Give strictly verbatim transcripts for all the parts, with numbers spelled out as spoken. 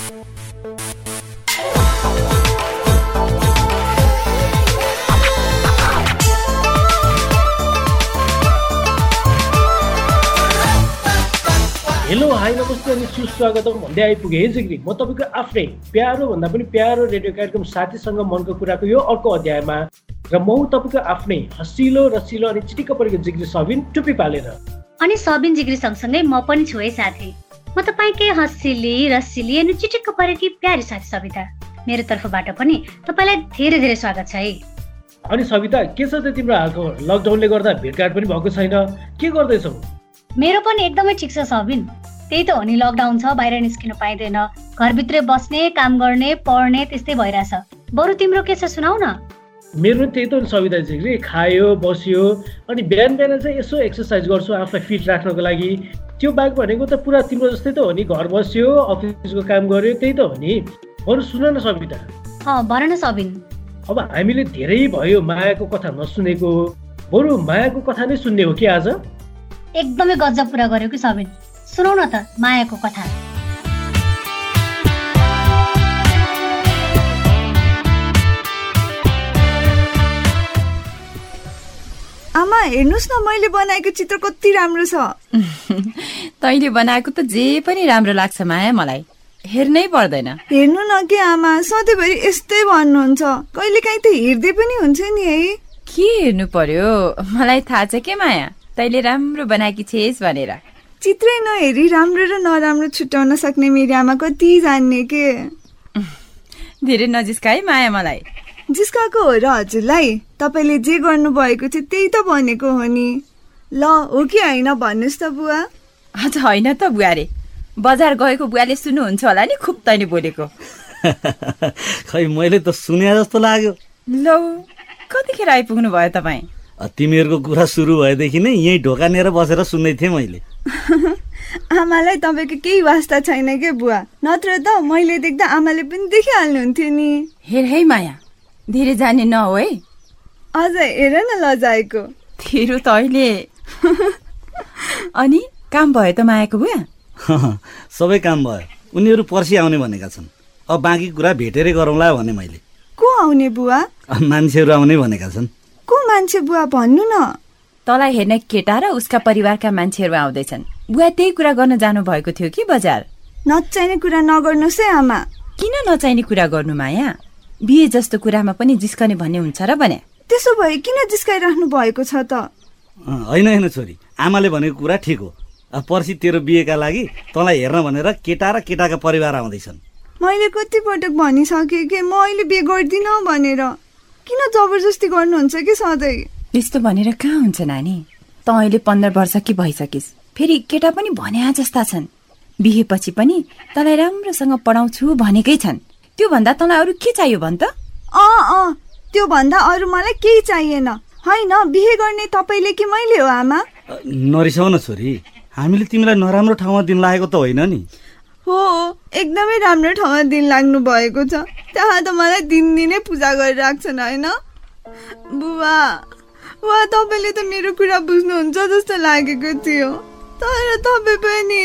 Hello hi नमस्ते अनि सुस्वागतम भन्दै आइपुगे है जिग्री। म तपाईँको आफ्नै प्यारो भन्दा पनि प्यारो रेडियो कार्यक्रम साथीसँग मनको कुराको यो अर्को अध्यायमा र म तपाईँको आफ्नै हँसिलो रसिलो अनि चिटिक्क परेको जिग्री सबिन टुप्पी पालेर। अनि सबिन जिग्री सँगसँगै म पनि छु है साथी। म तपाईँकै हँसिली रसिली अनि चिटिक्क परेकी प्यारी साथी सविता। मेरो तर्फबाट पनि तपाईँलाई धेरै धेरै स्वागत छ है। अनि सविता, के छ त तिम्रो हालखबर? लकडाउनले गर्दा भेटघाट पनि भएको छैन, के गर्दैछौ? मेरो पनि एकदमै ठिक छ सबिन। त्यही त हो नि, लकडाउन छ, बाहिर निस्किनु पाइँदैन, घरभित्रै बस्ने, काम गर्ने, पढ्ने त्यस्तै भइरहेछ। बरु तिम्रो के छ सुनाउ न। मेरो पनि त्यही त हो नि सविता जिग्री, खायो बस्यो अनि बिहान बिहान चाहिँ यसो एक्सर्साइज गर्छु आफूलाई फिट राख्नको लागि। त्यो बाहेक भनेको त पुरा तिम्रो जस्तै त हो नि, घर बस्यो अफिसको काम गर्यो, त्यही त हो नि। बरु सुन न सविता। अँ भन न सबिन। अब हामीले धेरै भयो मायाको कथा नसुनेको, बरु मायाको कथा नै सुन्ने हो कि आज? एकदमै गजब कुरा गर्यो कि सबिन। सुनाउ न त मायाको कथा। आमा हेर्नुस् न, मैले बनाएको चित्र कति राम्रो छ। तैँले बनाएको त जे पनि राम्रो लाग्छ माया, मलाई हेर्नै पर्दैन। हेर्नु न के आमा, सधैँभरि यस्तै भन्नुहुन्छ, कहिलेकाहीँ त हेर्दै पनि हुन्छ नि है। के हेर्नु पर्यो, मलाई थाहा छ के माया, तैँले राम्रो बनाएकी छेस भनेर। चित्रै नहेरी राम्रो र नराम्रो छुट्याउन सक्ने मेरी आमा कति जान्ने के। धेरै नजिस्काए माया मलाई। जिस्काएको हो र हजुरलाई? तपाईँले जे गर्नु भएको थियो त्यही त भनेको हो नि। ल हो कि होइन भन्नुहोस् त बुवा। हजुर होइन त बुवा रे, बजार गएको बुवाले सुन्नुहुन्छ होला नि खुब तैँले बोलेको। खै मैले त सुने जस्तो लाग्यो। लौ कतिखेर आइपुग्नु भयो तपाईँ? तिमीहरूको कुरा सुरु भएदेखि नै यही ढोका लिएर बसेर सुन्दै थिएँ मैले। आमालाई तपाईँको केही वास्ता छैन के बुवा, नत्र त मैले देख्दा आमाले पनि देखिहाल्नुहुन्थ्यो नि। हेर है माया, धेरै जाने न हो है। अझ हेर न लजाएको तेरो त अहिले। अनि काम भयो त मायाको बुवा? सबै काम भयो, उनीहरू पर्सि आउने भनेका छन्। अब बाँकी कुरा भेटेरै गरौँला भने मैले। को आउने बुवा? मान्छेहरू आउने भनेका छन्। को मान्छे बुवा भन्नु न। तँलाई हेर्ने केटा र उसका परिवारका मान्छेहरू आउँदैछन्। बुवा त्यही कुरा गर्न जानु भएको थियो कि बजार? नचाहिने कुरा नगर्नुहोस् है आमा। किन नचाहिने कुरा गर्नु माया? बिहे जस्तो कुरामा पनि जिस्कने भन्ने हुन्छ र भने? त्यसो भए किन जिस्काइराख्नु भएको छ त? होइन होइन छोरी, आमाले भनेको कुरा ठिक हो। पर्सि तेरो बिहेका लागि तँलाई हेर्न भनेर केटा र केटाका परिवार आउँदैछन्। मैले कति पटक भनिसकेँ कि म अहिले बिहे गर्दिन भनेर। किन जबरजस्ती गर्नुहुन्छ कि सधैँ? यस्तो भनेर कहाँ हुन्छ नानी, त अहिले पन्ध्र वर्ष कि भइसकिस्, फेरि केटा पनि भन्या जस्ता छन्। बिहेपछि पनि तँलाई राम्रोसँग पढाउँछु भनेकै छन्। त्यो भन्दा तँलाई अरू के चाहियो भन् त? अँ अँ त्यो भन्दा अरू मलाई केही चाहिएन। होइन बिहे गर्ने तपाईँले कि मैले हो आमा? नरिसाउ न छोरी, हामीले तिमीलाई नराम्रो ठाउँमा दिन लागेको त होइन नि। हो एकदमै राम्रो ठाउँमा दिन लाग्नु भएको छ। त्यहाँ त मलाई दिनदिनै पूजा गरिराख्छन् होइन बुवा। वा तपाईँले त मेरो कुरा बुझ्नुहुन्छ जस्तो लागेको थियो, तर तपाईँ पनि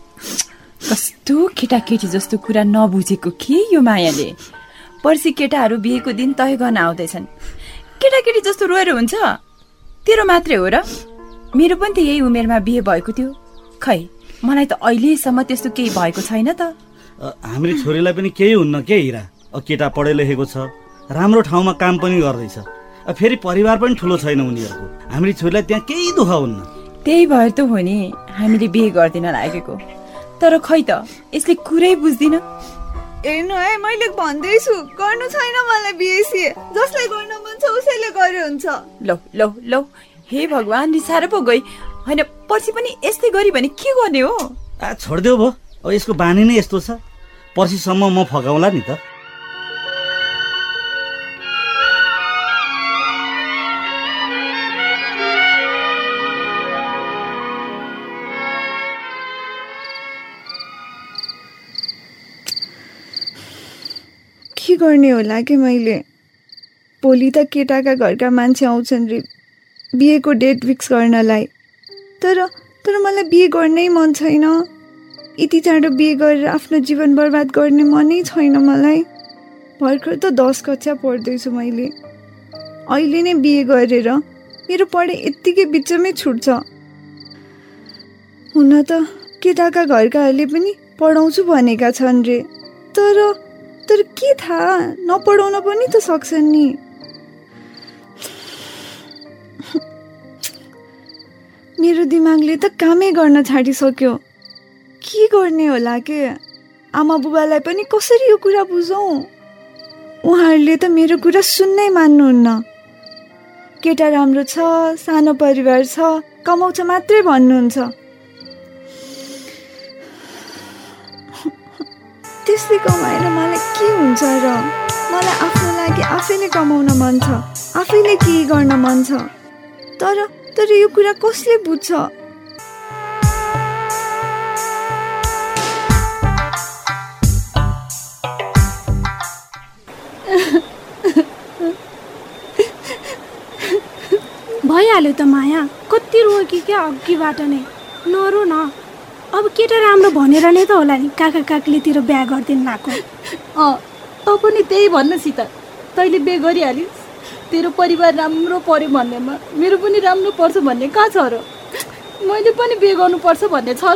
कस्तो केटाकेटी जस्तो कुरा नबुझेको के यो मायाले। पर्सि केटाहरू बिहेको दिन तय गर्न आउँदैछन्। केटाकेटी जस्तो रोएर हुन्छ? तेरो मात्रै हो र? मेरो पनि त यही उमेरमा बिहे भएको थियो। खै मलाई त अहिलेसम्म त्यस्तो केही भएको छैन त। हाम्रो छोरीलाई पनि केही हुन्न के हिरा। केटा पढे लेखेको छ, राम्रो ठाउँमा काम पनि गर्दैछ, फेरि परिवार पनि ठुलो छैन उनीहरूको। हाम्रो छोरीलाई त्यहाँ केही दुःख हुन्न। त्यही भएर त हो नि हामीले बिहे गर्दिन लागेको। तर खै त यसले कुरै बुझ्दिन। हेर्नु है, मैले भन्दैछु गर्नु छैन मलाई बिहे सिए। जसलाई गर्न मन छ उसैले गरे हुन्छ। लौ लौ लौ, हे भगवान रिसाएर पो गई। होइन पर्सि पनि यस्तै गरी भने के गर्ने हो? आ छोडिदेऊ भो, अब यसको बानी नै यस्तो छ। पर्सिसम्म म फगाउँला नि त। के गर्ने होला कि मैले? भोलि त केटाका घरका मान्छे आउँछन् रे बिहेको डेट फिक्स गर्नलाई। तर तर मलाई बिहे गर्नै मन छैन। यति चाँडो बिहे गरेर आफ्नो जीवन बर्बाद गर्ने मनै छैन मलाई। भर्खर त दस कक्षा पढ्दैछु मैले। अहिले नै बिहे गरेर मेरो पढाइ यत्तिकै बिचमै छुट्छ। हुन त केटाका घरकाहरूले पनि पढाउँछु भनेका छन् रे, तर तर के थाहा, नपढाउन पनि त सक्छन् नि। मेरो दिमागले त कामै गर्न छाडिसक्यो। के गर्ने होला के? आमा बुबालाई पनि कसरी यो कुरा बुझौँ? उहाँहरूले त मेरो कुरा सुन्नै मान्नुहुन्न। केटा राम्रो छ, सानो परिवार छ, कमाउँछ मात्रै भन्नुहुन्छ। त्यसले कमाएर मलाई के हुन्छ र? मलाई आफ्नो लागि आफैले कमाउन मन छ, आफैले केही गर्न मन छ। तर तर यो कुरा कसले बुझ्छ? भइहाल्यो त माया, कति रोयो कि क्या अघिबाट नै। नरो न, अब केटा राम्रो भनेर नै त होला नि काका काकीले तेरो बिहा गरिदिनु भएको। अँ त पनि त्यही भन्नु सीता, तैँले बिहे गरिहालिस्, तेरो परिवार राम्रो पर्यो भन्नेमा मेरो पनि राम्रो पर्छ भन्ने कहाँ छ र? मैले पनि बिहे गर्नुपर्छ भन्ने छ र?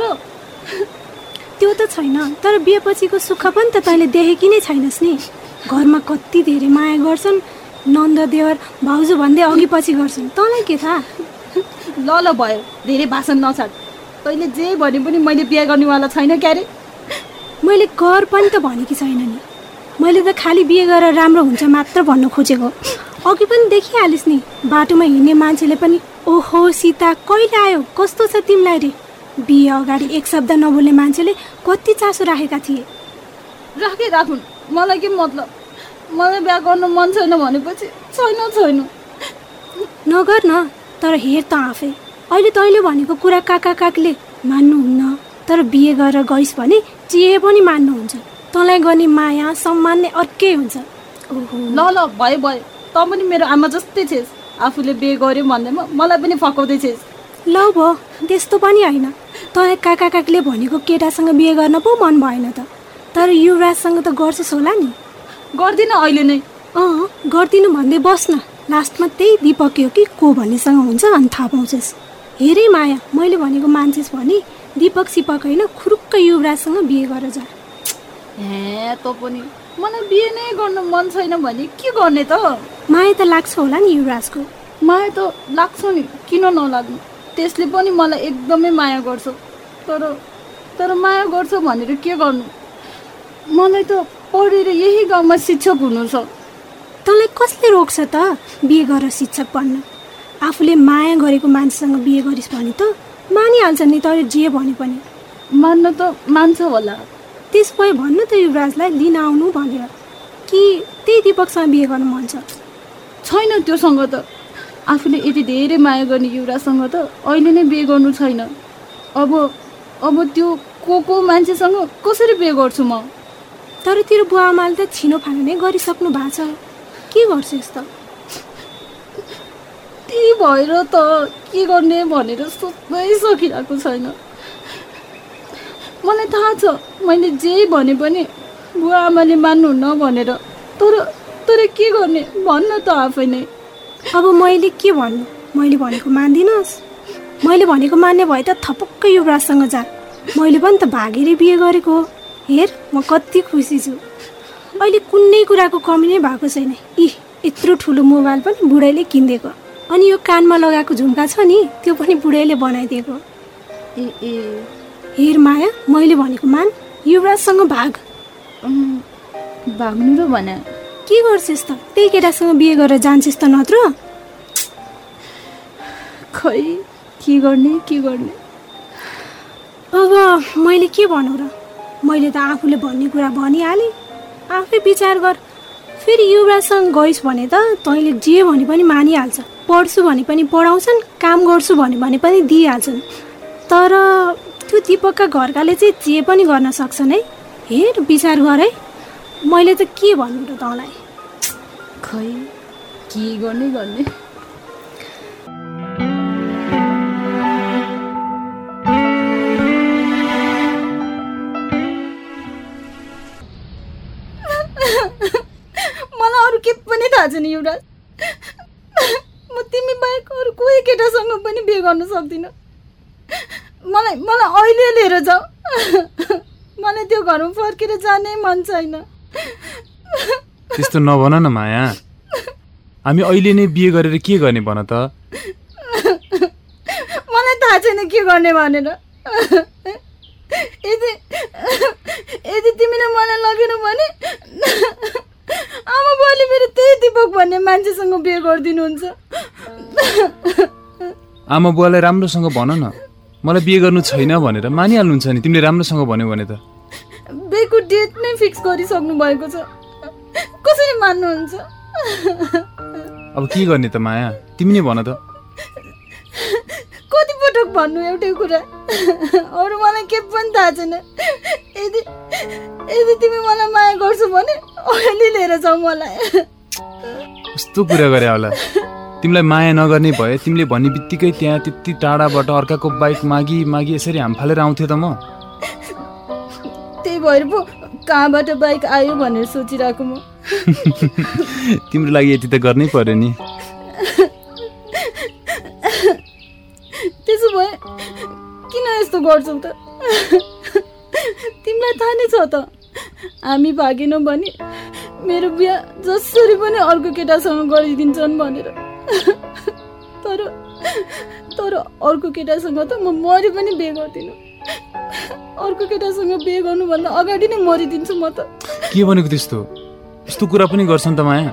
त्यो त छैन, तर बिहेपछिको सुख पनि त तैँले देखेकी नै छैनस् नि। घरमा कति धेरै माया गर्छन्, नन्द देवर भाउजू भन्दै अघि पछि गर्छन्, तँलाई के थाहा? ल ल भयो, धेरै भाषण नछाड। तैँले जे भने पनि मैले बिहे गर्नेवाला छैन क्यारे। मैले गर पनि त भनेकी छैन नि, मैले त खालि बिहे गरेर राम्रो हुन्छ मात्र भन्नु खोजेको। अघि पनि देखिहालिस् नि, बाटोमा हिँड्ने मान्छेले पनि ओहो सीता कहिले आयो, कस्तो छ तिमीलाई रे? बिहे अगाडि एक शब्द नबोल्ने मान्छेले कति चासो राखेका थिए। राखे राखुन्, मलाई के मतलब? मलाई बिहा गर्नु मन छैन भनेपछि छैन छैन। नगर न, तर हेर त आफै, अहिले तैँले भनेको कुरा काका काकीले मान्नुहुन्न, तर बिहे गरेर गइस् भने जे पनि मान्नुहुन्छ। तँलाई गर्ने माया सम्मान नै अर्कै हुन्छ। ओहो ल ल भयो भयो, त पनि मेरो आमा जस्तै छेस्। आफूले बिहे गर्यो भन्दैमा मलाई पनि फकाउँदै छेस्। ल भयो, त्यस्तो पनि होइन। तँलाई काका काकीले भनेको केटासँग बिहे गर्न पो मन भएन त, तर युवराजसँग त गर्छस् होला नि? गर्दिनँ अहिले नै। अँ गर्दिनँ भन्दै बस्न, लास्टमा त्यही दिपक हो कि को भन्नेसँग हुन्छ अनि थाहा पाउँछस्। हेरे माया, मैले भनेको मान्छेस् भने दिपक सिपक होइन, खुरुक्क युवराजसँग बिहे गरेर जा। हे त पनि मलाई बिहे नै गर्नु मन छैन भने के गर्ने त? माया त लाग्छ होला नि युवराजको। माया त लाग्छ नि, किन नलाग्नु? त्यसले पनि मलाई एकदमै माया गर्छ, तर तर माया गर्छ भनेर के गर्नु? मलाई त पढेर यही गाउँमा शिक्षक हुनु छ। तँलाई कसले रोक्छ त बिहे गरेर शिक्षक बन्न? आफूले माया गरेको मान्छेसँग बिहे गरिस् भने त मानिहाल्छ नि, तर जे भने पनि। मान्न त मान्छ होला। त्यस भए भन्नु त युवराजलाई लिन आउनु भनेर, कि त्यही दिपकसँग बिहे गर्नु मन छ? छैन त्योसँग त। आफूले यति धेरै माया गर्ने युवराजसँग त अहिले नै बिहे गर्नु छैन। अब अब त्यो को को मान्छेसँग कसरी बिहे गर्छु म? तर तेरो बुवा आमाले त छिनो फानो नै गरिसक्नु भएको छ, के गर्छस् त? त्यही भएर त के गर्ने भनेर सोच्नै सकिरहेको छैन। मलाई थाहा छ मैले जे भने पनि बुवा आमाले मान्नुहुन्न भनेर, तर तर के गर्ने भन्न त आफै नै। अब मैले के भन्नु? मैले भनेको मान्दिनस्? मैले भनेको मान्ने भए त थपक्क युवराजसँग जा। मैले पनि त भागेर बिहे गरेको हो। हेर म कति खुसी छु। अहिले कुनै कुराको कमी नै भएको छैन। इ यत्रो ठुलो मोबाइल पनि बुढैले किनिदिएको, अनि यो कानमा लगाएको झुम्का छ नि त्यो पनि बुढैले बनाइदिएको। ए ए हेर माया, मैले भनेको मान, युवराजसँग भाग। भाग्नु र भने के गर्छस् त? त्यही केटासँग बिहे गरेर जान्छस् त नत्र? खै के गर्ने के गर्ने? अब मैले के भनौँ र? मैले त आफूले भन्ने कुरा भनिहालेँ, आफै विचार गर। फेरि युवराजसँग गइस् भने त तैँले जे भने पनि मानिहाल्छ। पढ्छु भने पनि पढाउँछन्, काम गर्छु भने भने पनि दिइहाल्छन्। तर त्यो दिपकका घरकाले चाहिँ जे पनि गर्न सक्छन् है। हेर विचार गर है, मैले त के भन्नु र तँलाई? खै के गर्ने गर्ने? मलाई अरू के पनि थाहा छैन युवराज। म तिमी बाहेक अरू कोही केटासँग पनि बिहे गर्न सक्दिनँ। मलाई मलाई अहिले लिएर जाऊ। मलाई त्यो घरमा फर्केर जानै मन छैन। त्यस्तो नभन न माया, हामी अहिले नै बिहे गरेर के गर्ने भन त? मलाई थाहा छैन के गर्ने भनेर। यदि यदि तिमीले मलाई लगेन भने आमा बुवाले मेरो त्यही दिपक भन्ने मान्छेसँग बिहे गरिदिनुहुन्छ। आमा बुवालाई राम्रोसँग भन न, मलाई बिहे गर्नु छैन भनेर मानिहाल्नुहुन्छ नि तिमीले राम्रोसँग भन्यो भने त। बिहेको डेट नै फिक्स गरिसक्नु भएको छ, कसरी मान्नुहुन्छ? अब के गर्ने त माया, तिमी नै भन त। कति पटक भन्नु एउटै कुरा, अरू मलाई के पनि थाहा छैन। यदि यदि तिमी मलाई माया गर्छौ भने अहिले लिएर जाऊ मलाई। कस्तो कुरा गरे होला? तिमीलाई माया नगर्ने भए तिमीले भन्ने बित्तिकै त्यहाँ त्यति टाढाबाट अर्काको बाइक मागी मागी यसरी हाम फालेर आउँथ्यो त म। त्यही भएर पो कहाँबाट बाइक आयो भनेर सोचिरहेको म। तिम्रो लागि यति त गर्नै पर्यो नि। त्यसो भए किन यस्तो गर्छौ त? तिमीलाई थाहा नै छ त हामी भागेनौँ भने मेरो बिहा जसरी पनि अर्को केटासँग गरिदिन्छन् भनेर। तर तर अर्को केटासँग त म मरि पनि बिहे गर्दिनँ। अर्को केटासँग बिहे गर्नुभन्दा अगाडि नै मरिदिन्छु म त। के भनेको त्यस्तो? यस्तो कुरा पनि गर्छन् त माया?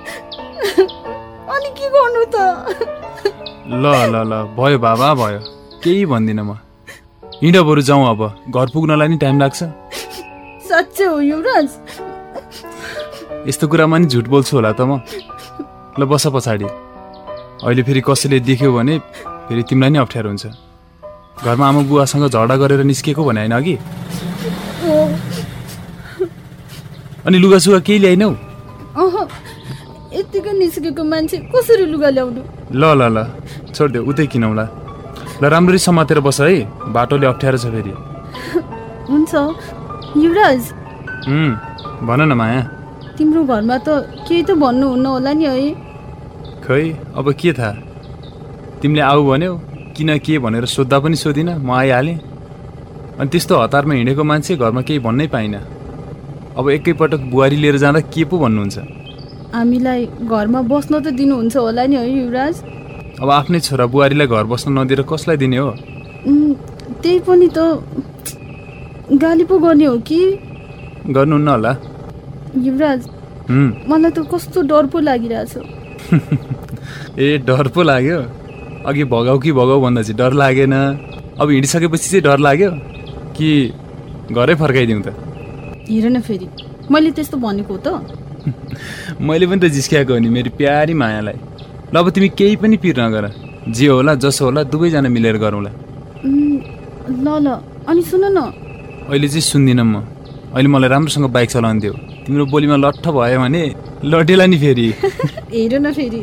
अनि के गर्नु त? ल ल ल भयो बाबा भयो, केही भन्दिनँ म। हिँड बरु जाउँ, अब घर पुग्नलाई नि टाइम लाग्छ। साँच्चै हो युवराज? यस्तो कुरामा नि झुट बोल्छु होला त म। ल बस पछाडि, अहिले फेरि कसैले देख्यो भने फेरि तिमीलाई नै अप्ठ्यारो हुन्छ। घरमा आमा बुवासँग झगडा गरेर निस्केको भने होइन अघि? अनि लुगासुगा केही ल्याइनौ? अह, यतिकै निस्केको मान्छे कसरी लुगा ल्याउनु? ल ल ल छोडिदेऊ, उतै किनौला। ल राम्ररी समातेर बस है, बाटोले अप्ठ्यारो छ फेरि। हुन्छ युवराज। उम् भन न माया। तिम्रो घरमा त केही त भन्नुहुन्न होला नि है? खै अब के थाहा, तिमीले आऊ भन्यौ, किन के भनेर सोद्धा पनि सोधिनँ, म आइहालेँ। अनि त्यस्तो हतारमा हिँडेको मान्छे घरमा केही भन्नै पाइनँ। अब एकैपटक बुहारी लिएर जाँदा के पो भन्नुहुन्छ? हामीलाई घरमा बस्न त दिनुहुन्छ होला नि है युवराज? अब आफ्नै छोरा बुहारीलाई घर बस्न नदिएर कसलाई दिने हो? त्यही पनि त गाली पो गर्ने हो कि? गर्नुहुन्न होला युवराज। मलाई त कस्तो डर पो लागिरहेछ। ए डर पो लाग्यो? अघि भगाऊ कि भगाऊ भन्दा चाहिँ डर लागेन, अब हिँडिसकेपछि चाहिँ डर लाग्यो कि घरै फर्काइदिउँ त? हेर न फेरि मैले त्यस्तो भनेको त? मैले पनि त जिस्क्याएको हो नि मेरो प्यारी मायालाई। ल अब तिमी केही पनि पिर नगर, जे होला जसो होला दुवैजना मिलेर गरौँला। ल ल अनि सुन न, अहिले चाहिँ सुन्दिनँ म। अहिले मलाई राम्रोसँग बाइक चलाउनु दियो, तिम्रो बोलीमा लट्ठ भयो भने लटेला नि फेरि। हेर न फेरि।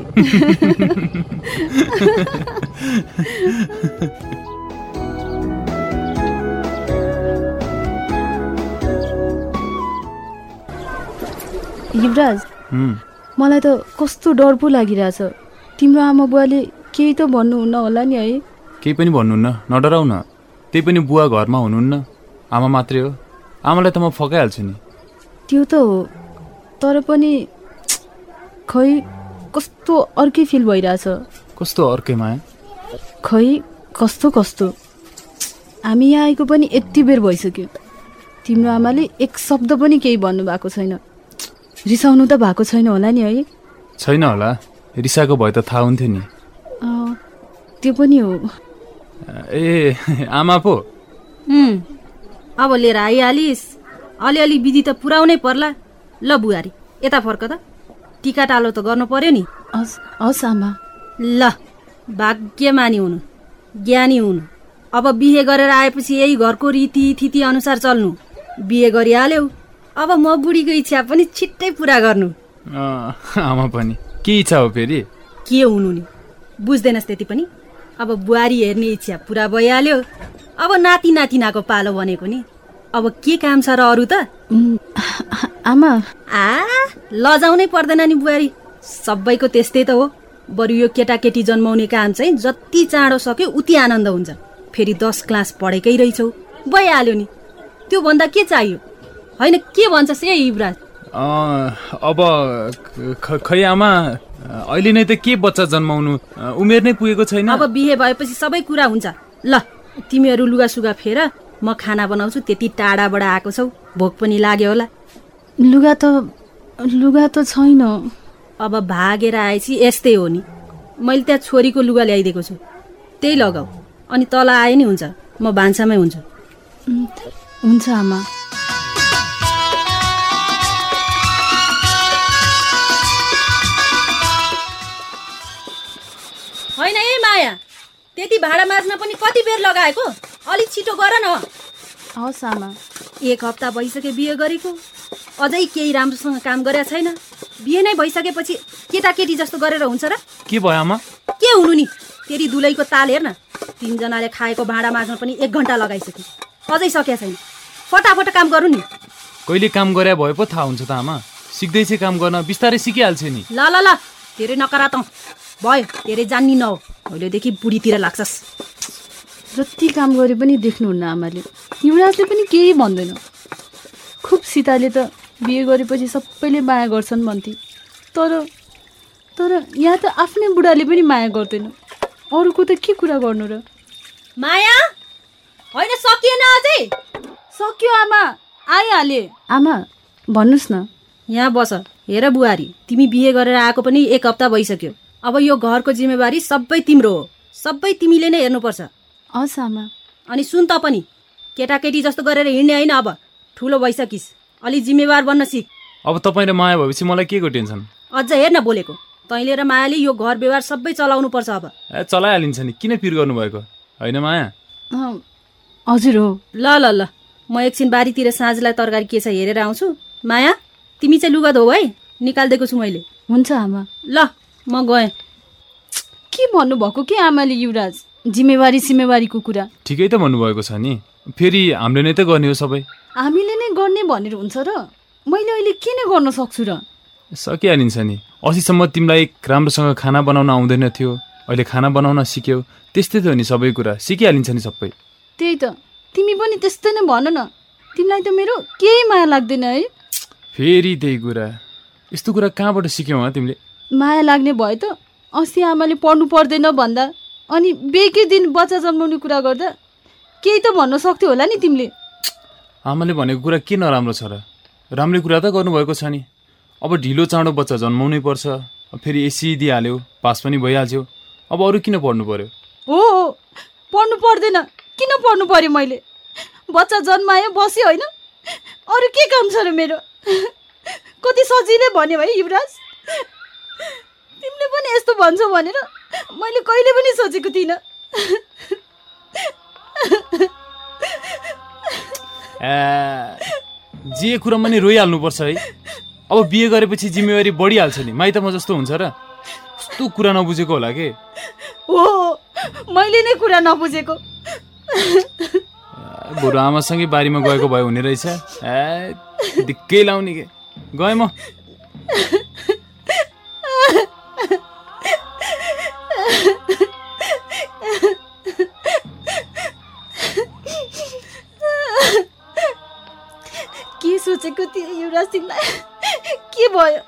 युवराज, मलाई त कस्तो डर पो लागिरहेछ। तिम्रो आमा बुवाले केही त भन्नुहुन्न होला नि है? केही पनि भन्नुहुन्न, नडराउ न। त्यही पनि बुवा घरमा हुनुहुन्न, आमा मात्रै हो। आमालाई त म फकाइहाल्छु नि। त्यो त हो, तर पनि खै कस्तो अर्कै फिल भइरहेछ। कस्तो अर्कै माया? खै कस्तो कस्तो। हामी यहाँ आएको पनि यति बेर भइसक्यो, तिम्रो आमाले एक शब्द पनि केही भन्नुभएको छैन। रिसाउनु त भएको छैन होला नि है? छैन होला, रिसाएको भए त थाहा हुन्थ्यो नि। त्यो पनि हो। ए आमा पो? अब लिएर आइहालिस्, अलिअलि विधि त पुर्याउनै पर्ला। ल बुहारी यता फर्क त, टिका टालो त गर्नु पर्यो नि। हस् हस् आमा। ल भाग्यमानी हुनु, ज्ञानी हुनु। अब बिहे गरेर आएपछि यही घरको रीति थिति अनुसार चल्नु। बिहे गरिहाल्यौ, अब म बुढीको इच्छा पनि छिट्टै पुरा गर्नु। आमा पनि के इच्छा हो फेरि? के हुनु नि, बुझ्दैनस् त्यति पनि? अब बुहारी हेर्ने इच्छा पुरा भइहाल्यो, अब नाति नातिनाको पालो भनेको नि। अब के काम छ र अरू त? आमा आ लजाउनै पर्दैन नि बुहारी, सबैको त्यस्तै त हो। बरु यो केटाकेटी जन्माउने काम चाहिँ जति चाँडो सक्यो उति आनन्द हुन्छ। फेरि दस क्लास पढेकै रहेछौ, भइहाल्यो नि, त्यो भन्दा के चाहियो? होइन के भन्छस् ए युवराज? अब खै आमा, अहिले नै त के बच्चा जन्माउनु, उमेर नै पुगेको छैन। अब बिहे भएपछि सबै कुरा हुन्छ। ल तिमीहरू लुगा सुगा फेर, म खाना बनाउँछु। त्यति टाढाबाट आएको छौ, भोक पनि लाग्यो होला। लुगा त लुगा त छैन। अब भागेर आएपछि यस्तै हो नि। मैले त्यहाँ छोरीको लुगा ल्याइदिएको छु, त्यही लगाऊ। अनि तल आए नि हुन्छ, म भान्सामै हुन्छु। हुन्छ आमा। होइन ए माया, त्यति भाडा माझ्न पनि कति बेर लगाएको? अलिक छिटो गर न। हस् आमा। एक हप्ता भइसक्यो बिहे गरेको, अझै केही राम्रोसँग काम गरेका छैन। बिहे नै भइसकेपछि केटाकेटी जस्तो गरेर हुन्छ र? के भयो आमा? के हुनु नि, तेरी दुलैको ताल हेर्न। तिनजनाले खाएको भाडा माझ्न पनि एक घन्टा लगाइसक्यो, अझै सकेको छैन। फटाफट काम गर्नु नि। कहिले काम गरे भए पो थाहा हुन्छ त आमा। सिक्दैछ काम गर्न, बिस्तारै सिकिहाल्छ नि। ल ल ल, धेरै नकरा त भयो, धेरै जान्नी न हो। पहिलेदेखि बुढीतिर लाग्छस्। जति काम गरे पनि देख्नुहुन्न आमाले। युवराजले पनि केही भन्दैन। खुब सीताले त बिहे गरेपछि सबैले माया गर्छन् भन्थे, तर तर यहाँ त आफ्नै बुढाले पनि माया गर्दैन। अरूको त के कुरा गर्नु र? माया होइन, सकिएन अझै? सक्यो आमा, आइहाले। आमा भन्नुहोस् न। यहाँ बस। हेर बुहारी, तिमी बिहे गरेर आएको पनि एक हप्ता भइसक्यो। अब यो घरको जिम्मेवारी सबै तिम्रो हो, सबै तिमीले नै हेर्नुपर्छ। हस् आमा। अनि सुन त पनि, केटाकेटी जस्तो गरेर हिँड्ने होइन। अब ठुलो भइसकिस्, अलि जिम्मेवार बन्न सिक। अब तपाईँ र माया भएपछि मलाई के को टेन्सन? अझ हेर्न बोलेको, तैँले र मायाले यो घर व्यवहार सबै चलाउनु पर्छ। अब ए चलाइहालिन्छ नि, किन पिर गर्नुभएको? होइन माया? हजुर हो। ल ल ल, म एकछिन बारीतिर साँझलाई तरकारी के छ हेरेर आउँछु। माया तिमी चाहिँ लुगा धो है, निकालिदिएको छु मैले। हुन्छ आमा। ल म गएँ। के भन्नुभएको के आमाले युवराज? जिम्मेवारी सिम्मेवारीको कुरा ठिकै त भन्नुभएको छ नि। फेरि हामीले नै त गर्ने हो सबै। हामीले नै गर्ने भनेर हुन्छ र? मैले अहिले के नै गर्न सक्छु र? सकिहालिन्छ नि। अस्तिसम्म तिमीलाई राम्रोसँग खाना बनाउन आउँदैन थियो, अहिले खाना बनाउन सिक्यौ। त्यस्तै त हो नि, सबै कुरा सिकिहालिन्छ नि सबै। त्यही त, तिमी पनि त्यस्तै नै भन न। तिमीलाई त मेरो केही माया लाग्दैन है? फेरि त्यही कुरा, यस्तो कुरा कहाँबाट सिक्यौ ह तिमीले? माया लाग्ने भयो त अस्ति आमाले पढ्नु पर्दैन भन्दा, अनि बेकै दिन बच्चा जन्माउने कुरा गर्दा केही त भन्न सक्थ्यौ होला नि तिमीले। आमाले भनेको कुरा के नराम्रो छ र? राम्रै कुरा त गर्नुभएको छ नि। अब ढिलो चाँडो बच्चा जन्माउनै पर्छ, फेरि एसी दिइहाल्यो, पास पनि भइहाल्छौ। अब अरू किन पढ्नु पर्यो? हो हो, पढ्नु पर्दैन। किन पढ्नु पर्यो? मैले बच्चा जन्मायो, बस्यो, होइन? अरू के काम छ र मेरो? कति सजिलै भन्यो है युवराज। तिमीले पनि यस्तो भन्छौ भनेर मैले कहिले पनि सोचेको थिइनँ। जे कुरामा नि रोइहाल्नुपर्छ है। अब बिहे गरेपछि जिम्मेवारी बढिहाल्छ नि। माइतमा जस्तो हुन्छ र? कस्तो कुरा नबुझेको होला के? हो, मैले नै कुरा नबुझेको। बरु आमासँगै बारीमा गएको भए हुने रहेछ। ए दिक्कै लाउने के। गएँ म। के सोचेको थिएँ युवराज, तिमीलाई के भयो?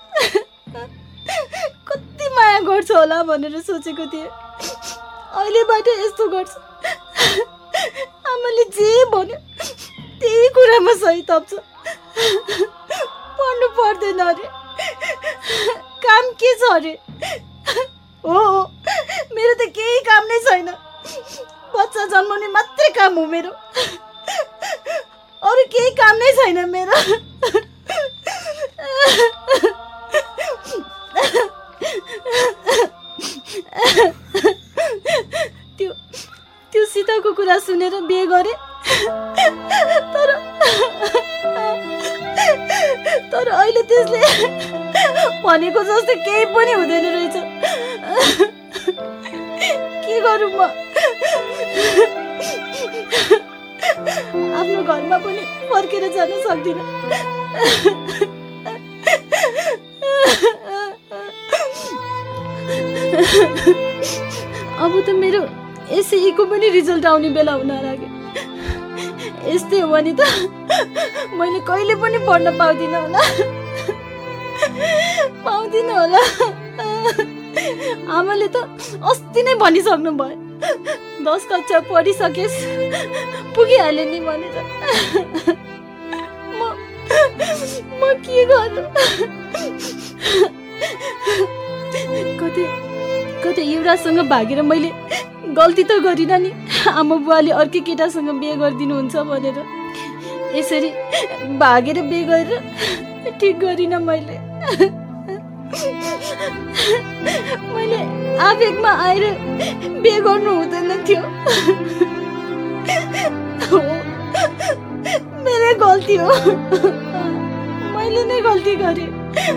कति माया गर्छ होला भनेर सोचेको थिएँ, अहिलेबाट यस्तो गर्छ। आमाले जे भन्यो त्यही कुरामा सही थप्छ। पढ्नु पर्दैन अरे, काम के छ अरे? हो हो, मेरो त केही काम नै छैन। बच्चा जन्माउने मात्रै काम हो मेरो, अरू केही काम नै छैन मेरो। त्यो त्यो सीताको कुरा सुनेर बिहे गरेँ, तर तर अहिले त्यसले भनेको जस्तो केही पनि हुँदैन रहेछ। के गरौँ म? आफ्नो घरमा पनि फर्केर जान सक्दिनँ। त मेरो एसईको पनि रिजल्ट आउने बेला हुन लाग्यो। यस्तै हो भने त मैले कहिले पनि पढ्न पाउँदिनँ होला पाउँदिनँ होला। आमाले त अस्ति नै भनिसक्नु भयो, दस कक्षा पढिसकेस् पुगिहाल्यो नि भनेर। म म के गर्नु? कतै कतै युवराजसँग भागेर मैले गल्ती त गरिनँ नि, आमा बुवाले अर्कै केटासँग बिहे गरिदिनुहुन्छ भनेर। यसरी भागेर बिहे गरेर ठिक गरिनँ मैले। मैले आवेगमा आएर बिहे गर्नु हुँदैन थियो, मेरो गल्ती हो, मैले नै गल्ती गरेँ।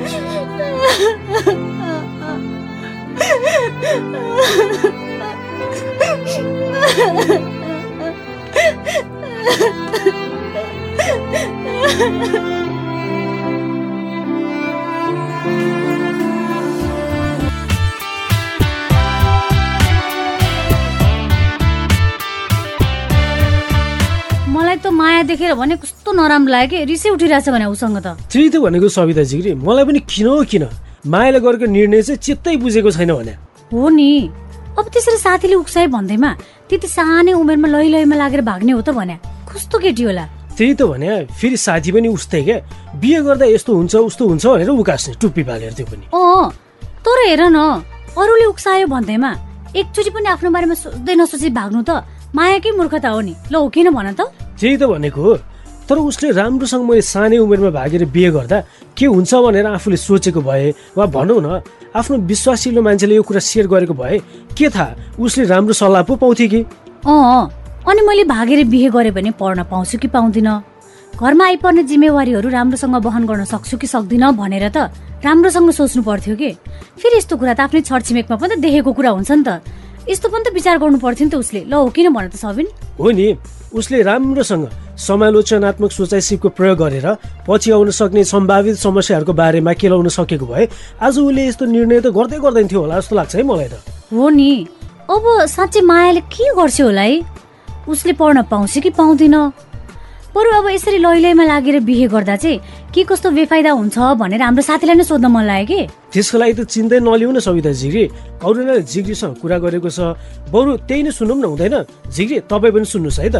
मलाई त माया देखेर भने कस्तो नराम्रो लाग्यो कि रिसै उठिरहेछ भने उसँग त। त्यही त भनेको सविता जिग्री, मलाई पनि किन हो किन मायाले गरेको निर्णय चाहिँ चित्तै बुझेको छैन भने हो नि। अब त्यसरी साथीले उक्साए भन्दैमा त्यति सानै उमेरमा लै लैमा लागेर भाग्ने हो त भने कस्तो केटी होला। त्यही त भने, फेरि साथी पनि उस्तै क्या, बिहे गर्दा यस्तो हुन्छ उस्तो हुन्छ भनेर उकास्ने टुप्पी पालेर त्यो पनि। अँ तर हेर न, अरूले उक्सायो भन्दैमा एकचोटि पनि आफ्नो बारेमा सोच्दै नसोची भाग्नु त मायाकै मूर्खता हो नि। ल हो किन भन त? त्यही त भनेको हो, तर उसले राम्रोसँग मैले सानै उमेरमा भागेर बिहे गर्दा के हुन्छ भनेर आफूले सोचेको भए वा भनौँ न आफ्नो विश्वासिलो मान्छेले यो कुरा सेयर गरेको भए के थाहा उसले राम्रो सल्लाह पो पाउँथ्यो कि। अँ अनि मैले भागेर बिहे गरेँ भने पढ्न पाउँछु कि पाउँदिनँ, घरमा आइपर्ने जिम्मेवारीहरू राम्रोसँग वहन गर्न सक्छु कि सक्दिनँ भनेर त राम्रोसँग सोच्नु पर्थ्यो कि। फेरि यस्तो कुरा त आफ्नै छरछिमेकमा पनि त देखेको कुरा हुन्छ नि त, यस्तो पनि त विचार गर्नु पर्थ्यो नि त उसले। ल हो किन भन त सबिन? हो नि, उसले राम्रोसँग समालोचनात्मक सोचाइ सिपको प्रयोग गरेर पछि आउन सक्ने सम्भावित समस्याहरूको बारेमा केलाउन सकेको भए आज उसले यस्तो निर्णय त गर्दै गर्दैन थियो होला जस्तो लाग्छ है मलाई त। हो नि, अब साँच्चै मायाले के गर्छ होला है, उसले पढ्न पाउँछ कि पाउँदैन। बरु अब यसरी लैलैमा लागेर बिहे गर्दा चाहिँ के कस्तो बेफाइदा हुन्छ भनेर हाम्रो साथीलाई नै सोध्न मन लाग्यो कि। त्यसको लागि त चिन्तै नलिउ न सविता जिग्री, अरूले जिग्रीसँग कुरा गरेको छ, बरु त्यही नै सुनौँ न हुँदैन? जिग्री तपाईँ पनि सुन्नुहोस् है त।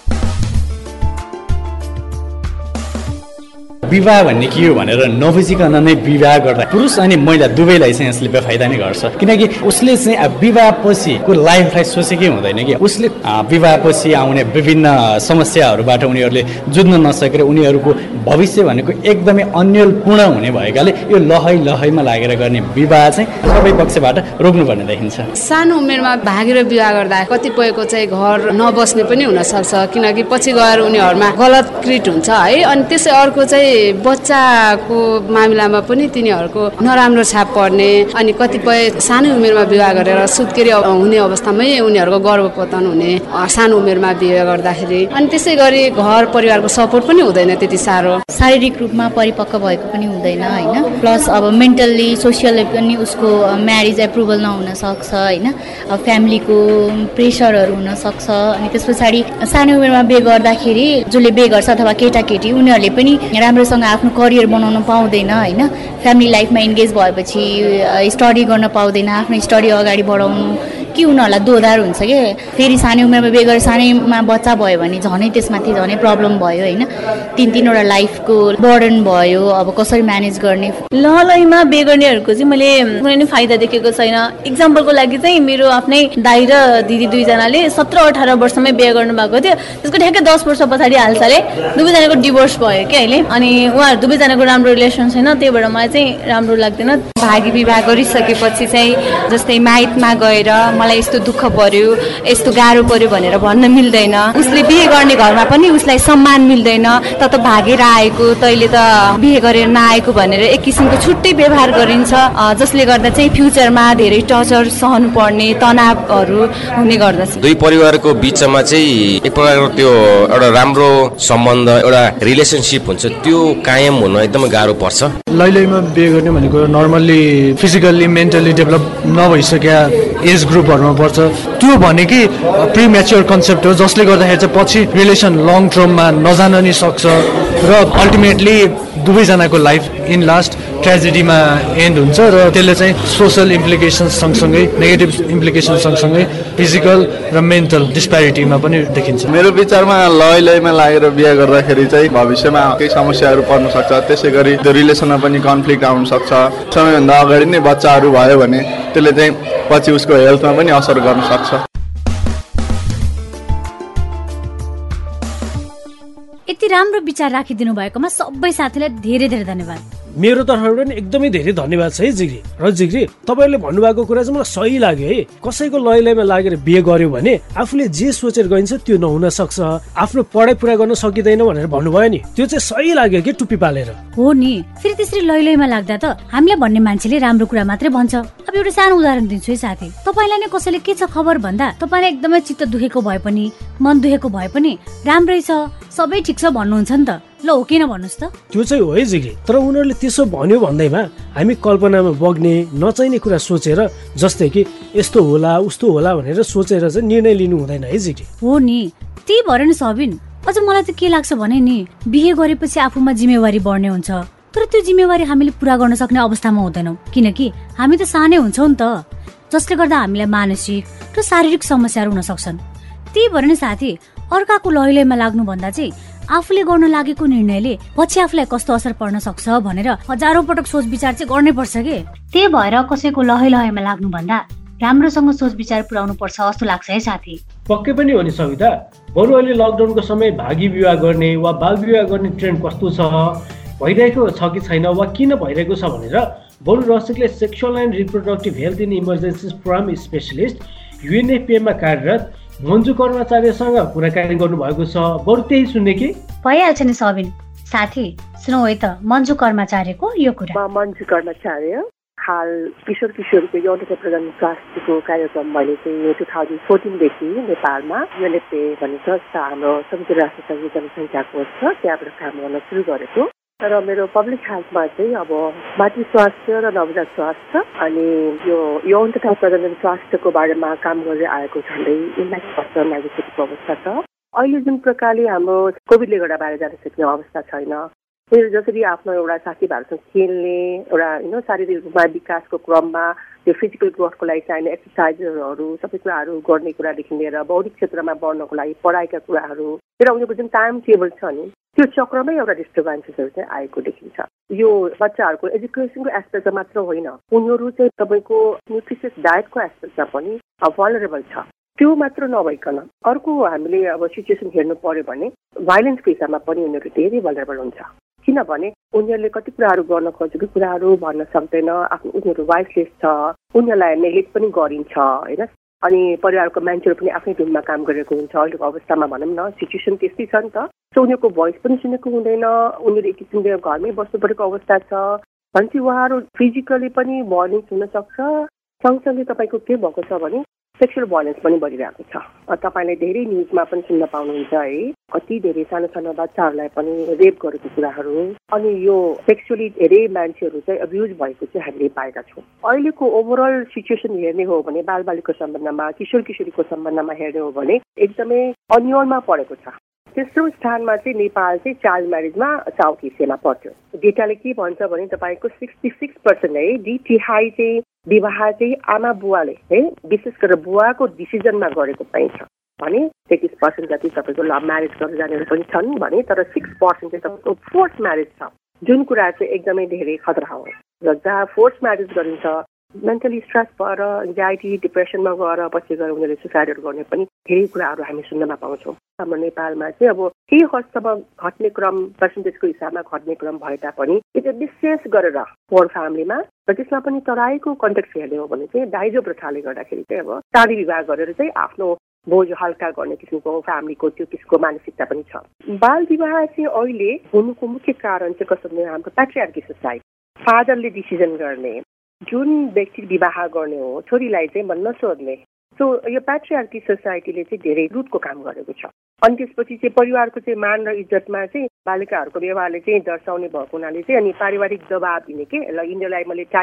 विवाह भन्ने के हो भनेर नबुझिकन नै विवाह गर्दा पुरुष अनि महिला दुवैलाई चाहिँ यसले बेफाइदा नै गर्छ। किनकि उसले चाहिँ विवाहपछिको लाइफलाई सोचेकै हुँदैन कि उसले विवाहपछि आउने विभिन्न समस्याहरूबाट उनीहरूले जुझ्न नसकेर उनीहरूको भविष्य भनेको एकदमै अन्यलपूर्ण हुने भएकाले यो लहै लहैमा लागेर गर्ने विवाह चाहिँ सबै पक्षबाट रोक्नुपर्ने देखिन्छ। सानो उमेरमा भागेर विवाह गर्दा कतिपयको चाहिँ घर नबस्ने पनि हुनसक्छ, किनकि पछि गएर उनीहरूमा गलत क्रिट हुन्छ है। अनि त्यसै अर्को चाहिँ बच्चाको मामिलामा पनि तिनीहरूको नराम्रो छाप पर्ने, अनि कतिपय सानो उमेरमा विवाह गरेर सुत्केरी हुने अवस्थामै उनीहरूको गर्भपतन हुने सानो उमेरमा विवाह गर्दाखेरि। अनि त्यसै गरी घर परिवारको सपोर्ट पनि हुँदैन त्यति साह्रो, शारीरिक रूपमा परिपक्व भएको पनि हुँदैन होइन, प्लस अब मेन्टल्ली सोसियल्ली पनि उसको म्यारिज एप्रुभल नहुन सक्छ होइन, अब फ्यामिलीको प्रेसरहरू हुनसक्छ। अनि त्यस पछाडि सानो उमेरमा बिहे गर्दाखेरि जसले बिहे गर्छ अथवा केटाकेटी उनीहरूले पनि राम्रो आफ्नो करियर बनाउन पाउँदैन होइन, फ्यामिली लाइफमा इन्गेज भएपछि स्टडी गर्न पाउँदैन, आफ्नो स्टडी अगाडि बढाउनु के उनीहरूलाई दोधार हुन्छ कि। फेरि सानै उमेरमा बिहे गरेर सानैमा बच्चा भयो भने झनै त्यसमाथि झनै प्रब्लम भयो होइन, तिन तिनवटा लाइफको बर्डन भयो, अब कसरी म्यानेज गर्ने। लहलैमा बिहे गर्नेहरूको चाहिँ मैले कुनै पनि फाइदा देखेको छैन। इक्जाम्पलको लागि चाहिँ मेरो आफ्नै दाइ र दिदी दुईजनाले सत्र अठार वर्षमै बिहे गर्नुभएको थियो, त्यसको ठ्याक्कै दस वर्ष पछाडि हालसालै दुवैजनाको डिभोर्स भयो कि अहिले। अनि उहाँहरू दुवैजनाको राम्रो रिलेसन छैन, त्यही भएर मलाई चाहिँ राम्रो लाग्दैन। भागी विवाह गरिसकेपछि चाहिँ जस्तै माइतमा गएर मलाई यस्तो दुःख पर्यो यस्तो गाह्रो पर्यो भनेर भन्न मिल्दैन, उसले बिहे गर्ने घरमा पनि उसलाई सम्मान मिल्दैन, त त भागेर आएको तैँले त बिहे गरेर नआएको भनेर एक किसिमको छुट्टै व्यवहार गरिन्छ, जसले गर्दा चाहिँ फ्युचरमा धेरै टर्चर सहनु पर्ने तनावहरू हुने गर्दछ। दुई परिवारको बिचमा चाहिँ एक प्रकारको त्यो एउटा राम्रो सम्बन्ध एउटा रिलेसनसिप हुन्छ त्यो कायम हुन एकदमै गाह्रो पर्छ। लैलैमा बिहे गर्ने भनेको नर्मल्ली फिजिकल्ली मेन्टल्ली डेभलप नभइसक्या एज ग्रुपहरूमा पर्छ त्यो भनेकै प्री म्याच्योर कन्सेप्ट हो जसले गर्दाखेरि चाहिँ पछि रिलेसन लङ टर्ममा नजान नि सक्छ र अल्टिमेटली दुवैजनाको लाइफ इन लास्ट ट्रेजेडीमा एन्ड हुन्छ र त्यसले चाहिँ सोसल इम्प्लिकेसन्स सँगसँगै नेगेटिभ इम्प्लिकेसन सँगसँगै फिजिकल र मेन्टल डिस्प्यारिटीमा पनि देखिन्छ। मेरो विचारमा लय लयमा लागेर बिहा गर्दाखेरि चाहिँ भविष्यमा केही समस्याहरू पर्न सक्छ, त्यसै गरी त्यो रिलेसनमा पनि कन्फ्लिक्ट आउन सक्छ। समयभन्दा अगाडि नै बच्चाहरू भयो भने त्यसले चाहिँ पछि उसको हेल्थमा पनि असर गर्न सक्छ। यति राम्रो विचार राखिदिनु भएकोमा सबै साथीलाई धेरै धेरै धन्यवाद। मेरो तर्फबाट पनि एकदमै धेरै धन्यवाद छ है जिग्री। र जिग्री तपाईँहरूले भन्नुभएको कुरा चाहिँ मलाई सही लाग्यो है। कसैको लय लयमा लागेर बिहे गर्यो भने आफूले जे सोचेर गइन्छ त्यो नहुन सक्छ, आफ्नो पढाइ पुरा गर्न सकिँदैन भनेर भन्नुभयो नि, त्यो चाहिँ सही लाग्यो कि टुप्पी पालेर हो नि। फेरि त्यसरी लय लयमा लाग्दा त हामीलाई भन्ने मान्छेले राम्रो कुरा मात्रै भन्छ। अब एउटा सानो उदाहरण दिन्छु है साथी। तपाईँलाई नै कसैले के छ खबर भन्दा तपाईँलाई एकदमै चित्त दुखेको भए पनि मन दुखेको भए पनि राम्रै छ सबै ठिक छ भन्नुहुन्छ नि त, ल हो किन भन्नुहोस् त। त्यो चाहिँ हो है जिग्री। तर उनीहरूले त्यसो भन्यो भन्दैमा हामी कल्पनामा बग्ने नचाहिने कुरा सोचेर जस्तै कि यस्तो होला उस्तो होला भनेर सोचेर चाहिँ निर्णय लिनु हुँदैन है जिग्री। हो नि, त्यही भएर नि सबिन अझ मलाई त के लाग्छ भने नि बिहे गरेपछि आफूमा जिम्मेवारी बढ्ने हुन्छ, तर त्यो जिम्मेवारी हामीले पुरा गर्न सक्ने अवस्थामा हुँदैनौँ, किनकि हामी त सानै हुन्छौँ नि त, जसले गर्दा हामीलाई मानसिक र शारीरिक समस्याहरू हुन सक्छन्। त्यही भएर नि साथी अर्काको लय लयमा लाग्नु भन्दा चाहिँ आफूले गर्न लागेको निर्णयले पछि आफूलाई कस्तो असर पर्न सक्छ भनेर हजारौं पटक सोच विचार चाहिँ गर्नै पर्छ के। त्यही भएर कसैको लय लयमा लाग्नु भन्दा राम्रोसँग सोच विचार पुर्याउनु पर्छ जस्तो लाग्छ है साथी। पक्कै पनि हो नि सविता। बरु अहिले लकडाउनको समय भागी विवाह गर्ने वा बाल विवाह गर्ने ट्रेन्ड कस्तो छ, भइरहेको छ कि छैन वा किन भइरहेको छ भनेर बरु रसिकले sexual and reproductive health in emergencies program specialist युएनएफपिएमा कार्यरत मन्जु कर्माचार्यसँग कुराकानी गर्नुभएको छ। बरु त्यही सुन्ने कि भइहाल्छ नि सबिन। साथी सुनौ है त मन्जु कर्माचार्यको यो कुरा। म मन्जु कर्माचार्य हाल किशोर किशोरको यौनता प्रजनन स्वास्थ्यको कार्यक्रम मैले चाहिँ टु थाउजन्ड फोर्टिनदेखि नेपालमा युएनएफपी भन्ने संस्था हाम्रो संयुक्त राष्ट्र सङ्घीय जनसङ्ख्या कोष छ त्यहाँबाट काम गर्न सुरु गरेको। तर मेरो पब्लिक हेल्थमा चाहिँ अब मातृ स्वास्थ्य र नवजात स्वास्थ्य अनि यो यौन तथा प्रजनन स्वास्थ्यको बारेमा काम गर्दै आएको झन्डै उन्नाइस वर्ष लागिसकेको अवस्था छ। अहिले जुन प्रकारले हाम्रो कोभिडले गर्दा बाहिर जान सक्ने अवस्था छैन, फेरि जसरी आफ्नो एउटा साथीभाइहरूसँग खेल्ने एउटा होइन शारीरिक रूपमा विकासको क्रममा त्यो फिजिकल ग्रोथको लागि चाहिने एक्सर्साइजहरू सबै कुराहरू गर्ने कुरादेखि लिएर बौद्धिक क्षेत्रमा बढ्नको लागि पढाइका कुराहरू र उनीहरूको जुन टाइम टेबल छ नि त्यो चक्रमै एउटा डिस्टर्बेन्सेसहरू चाहिँ आएको देखिन्छ। यो बच्चाहरूको एजुकेसनको एस्पेक्टमा मात्र होइन, उनीहरू चाहिँ तपाईँको न्युट्रिसियस डायटको एस्पेक्टमा पनि भलरेबल छ। त्यो मात्र नभइकन अर्को हामीले अब सिचुएसन हेर्नु पर्यो भने भाइलेन्स पेसामा पनि उनीहरू धेरै भलरेबल हुन्छ, किनभने उनीहरूले कति कुराहरू गर्न खोजेको कुराहरू भन्न सक्दैन, आफ्नो उनीहरू वाइसलेस छ, उनीहरूलाई नेग्लेक्ट पनि गरिन्छ होइन। अनि परिवारको मान्छेहरू पनि आफ्नै टिममा काम गरेको हुन्छ। अहिलेको अवस्थामा भनौँ न सिचुएसन त्यस्तै छ नि त, सो उनीहरूको भोइस पनि सुनेको हुँदैन, उनीहरू एक किसिमले घरमै बस्नु परेको अवस्था छ भनेपछि उहाँहरू फिजिकली पनि भयलेन्स हुनसक्छ। सँगसँगै तपाईँको के भएको छ भने सेक्सुअल भयलेन्स पनि बढिरहेको छ। तपाईँले धेरै न्युजमा पनि सुन्न पाउनुहुन्छ है, कति धेरै सानो सानो बच्चाहरूलाई पनि रेप गरेको कुराहरू अनि यो सेक्सुअली धेरै मान्छेहरू चाहिँ अब्युज भएको चाहिँ हामीले पाएका छौँ। अहिलेको ओभरअल सिचुएसन हेर्ने हो भने बालबालिकाको सम्बन्धमा किशोर किशोरीको सम्बन्धमा हेर्ने हो भने एकदमै अन्योलमा परेको छ। तेस्रो स्थानमा चाहिँ नेपाल चाहिँ चाइल्ड म्यारेजमा साउथ एसियामा पर्छ। डेटाले के भन्छ भने तपाईँको सिक्सटी सिक्स पर्सेन्ट है डी तिहाई चाहिँ विवाह चाहिँ आमा बुवाले है विशेष गरेर बुवाको डिसिजनमा गरेको पाइन्छ भने तेत्तिस पर्सेन्ट जति तपाईँको लभ म्यारेज गरेर जानेहरू पनि छन् भने तर सिक्स पर्सेन्ट चाहिँ तपाईँको फोर्स म्यारेज छ, जुन कुरा चाहिँ एकदमै धेरै खतरा हो। र जहाँ फोर्स म्यारेज गरिन्छ मेन्टली स्ट्रेस भएर एन्जाइटी डिप्रेसनमा गएर पछि गएर उनीहरूले सुसाइडहरू गर्ने पनि धेरै कुराहरू हामी सुन्नमा पाउँछौँ। हाम्रो नेपालमा चाहिँ अब केही हदसम्म घट्ने क्रम पर्सेन्टेजको हिसाबमा घट्ने क्रम भए तापनि यो चाहिँ विशेष गरेर पोर फ्यामिलीमा र त्यसमा पनि तराईको कन्टेक्स्ट हेर्ने हो भने चाहिँ दाइजो प्रथाले गर्दाखेरि चाहिँ अब शादी विवाह गरेर चाहिँ आफ्नो बोझ हल्का गर्ने किसिमको फ्यामिलीको त्यो किसिमको मानसिकता पनि छ। बाल विवाह चाहिँ अहिले हुनुको मुख्य कारण चाहिँ कस्तो भने हाम्रो प्याट्रियार्की सोसाइटी, फादरले डिसिजन गर्ने, जुन व्यक्ति विवाह गर्ने हो छोरीलाई चाहिँ भन्न सोध्ने, सो यो प्याट्रियार्की सोसाइटीले चाहिँ धेरै रुटको काम गरेको छ। अनि त्यसपछि चाहिँ परिवारको चाहिँ मान र इज्जतमा चाहिँ बालिकाहरूको व्यवहारले चाहिँ दर्शाउने भएको हुनाले चाहिँ अनि पारिवारिक दबाब दिने के ल यिनीहरूलाई मैले टाइममै